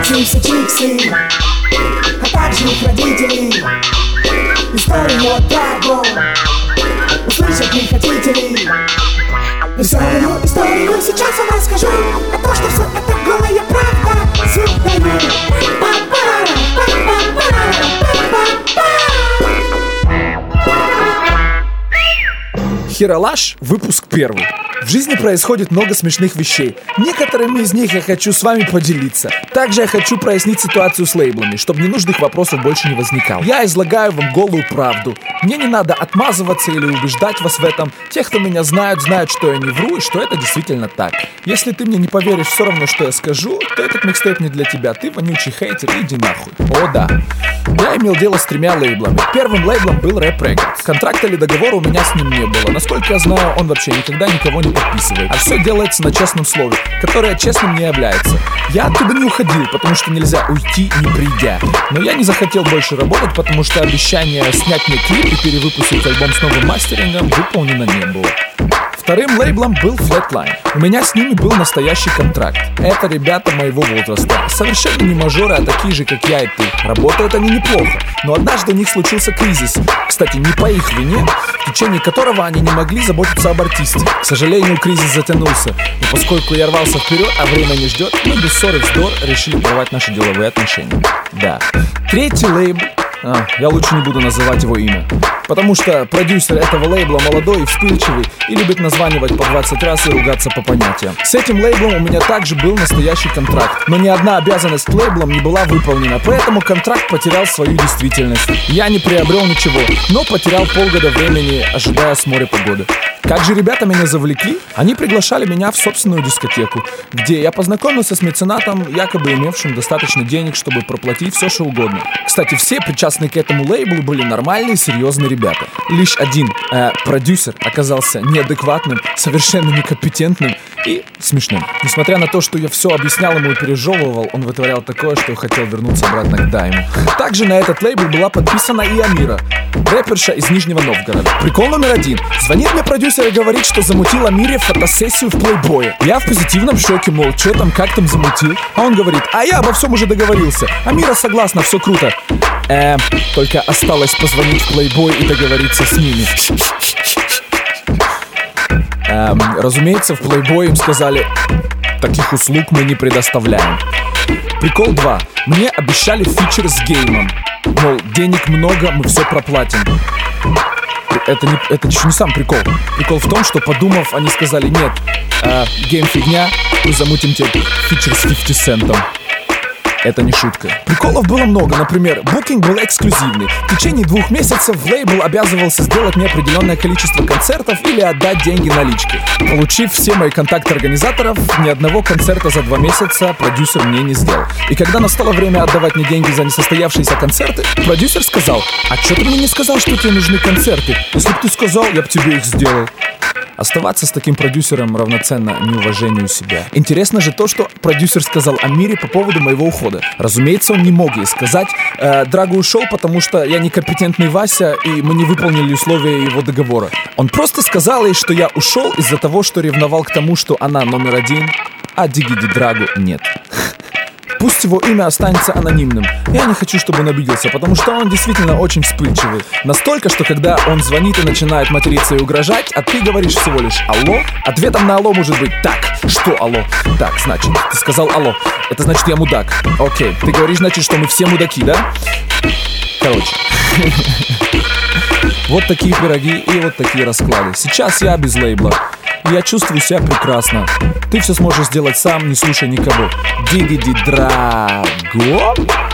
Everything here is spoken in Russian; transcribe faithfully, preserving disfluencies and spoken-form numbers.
Чиксы, чиксы, а также их родители. Историю Драго услышать не хотите ли? Веселую историю сейчас вам расскажу, а то, что все это голая правда, звук даю. Ералаш, выпуск первый. В жизни происходит много смешных вещей. Некоторыми из них я хочу с вами поделиться. Также я хочу прояснить ситуацию с лейблами, чтобы ненужных вопросов больше не возникало. Я излагаю вам голую правду. Мне не надо отмазываться или убеждать вас в этом. Те, кто меня знают, знают, что я не вру и что это действительно так. Если ты мне не поверишь все равно, что я скажу, то этот микстейп не для тебя. Ты вонючий хейтер, иди нахуй. О да. Я имел дело с тремя лейблами. Первым лейблом был Rap Records. Контракта или договора у меня с ним не было. Насколько я знаю, он вообще никогда никого не подписывает. А все делается на честном слове, которое честным не является. Я оттуда не уходил, потому что нельзя уйти, не придя. Но я не захотел больше работать, потому что обещание снять мне клип и перевыпустить альбом с новым мастерингом выполнено не было. Вторым лейблом был Flatline. У меня с ними был настоящий контракт. Это ребята моего возраста. Совершенно не мажоры, а такие же, как я и ты. Работают они неплохо, но однажды у них случился кризис. Кстати, не по их вине, в течение которого они не могли заботиться об артисте. К сожалению, кризис затянулся. И поскольку я рвался вперед, а время не ждет, мы без ссоры вздор решили порвать наши деловые отношения. Да. Третий лейбл. А, я лучше не буду называть его имя, потому что продюсер этого лейбла молодой и вспыльчивый и любит названивать по двадцать раз и ругаться по понятиям. С этим лейблом у меня также был настоящий контракт, но ни одна обязанность лейблом не была выполнена, поэтому контракт потерял свою действительность. Я не приобрел ничего, но потерял полгода времени, ожидая с моря погоды. Как же ребята меня завлекли? Они приглашали меня в собственную дискотеку, где я познакомился с меценатом, якобы имевшим достаточно денег, чтобы проплатить все, что угодно. Кстати, все причастные к этому лейблу были нормальные, серьезные ребята. Лишь один э, продюсер оказался неадекватным, совершенно некомпетентным и смешным. Несмотря на то, что я все объяснял ему и пережевывал, он вытворял такое, что хотел вернуться обратно к дайму. Также на этот лейбл была подписана и Амира, рэперша из Нижнего Новгорода. Прикол номер один. Звонит мне продюсер и говорит, что замутил Амире фотосессию в плейбое. Я в позитивном шоке, мол, что там, как там замутил? А он говорит, а я обо всем уже договорился. Амира согласна, все круто. Эм, только осталось позвонить в плейбой и договориться с ними. Эм, разумеется, в плейбое им сказали, таких услуг мы не предоставляем. Прикол два. Мне обещали фичер с геймом. Мол, денег много, мы все проплатим. Это, не, это еще не сам прикол. Прикол в том, что, подумав, они сказали, нет, э, гейм фигня, мы замутим тебе фичер с пятьдесят центом. Это не шутка. Приколов было много. Например, букинг был эксклюзивный. В течение двух месяцев лейбл обязывался сделать мне определенное количество концертов или отдать деньги наличкой. Получив все мои контакты организаторов, ни одного концерта за два месяца продюсер мне не сделал. И когда настало время отдавать мне деньги за несостоявшиеся концерты, продюсер сказал, а чё ты мне не сказал, что тебе нужны концерты? Если бы ты сказал, я бы тебе их сделал. Оставаться с таким продюсером равноценно неуважению себя. Интересно же то, что продюсер сказал Амире по поводу моего ухода. Разумеется, он не мог ей сказать, э, Драго ушел, потому что я некомпетентный Вася, и мы не выполнили условия его договора. Он просто сказал ей, что я ушел из-за того, что ревновал к тому, что она номер один, а Дигиди Драго нет. Пусть его имя останется анонимным. Я не хочу, чтобы он обиделся, потому что он действительно очень вспыльчивый. Настолько, что когда он звонит и начинает материться и угрожать, а ты говоришь всего лишь «алло», ответом на «алло» может быть «так, что алло?» Так, значит, ты сказал «алло», это значит я мудак. Окей, ты говоришь, значит, что мы все мудаки, да? Короче. Вот такие пироги и вот такие расклады. Сейчас я без лейбла. Я чувствую себя прекрасно. Ты все сможешь сделать сам, не слушай никого. Дигиди Драго.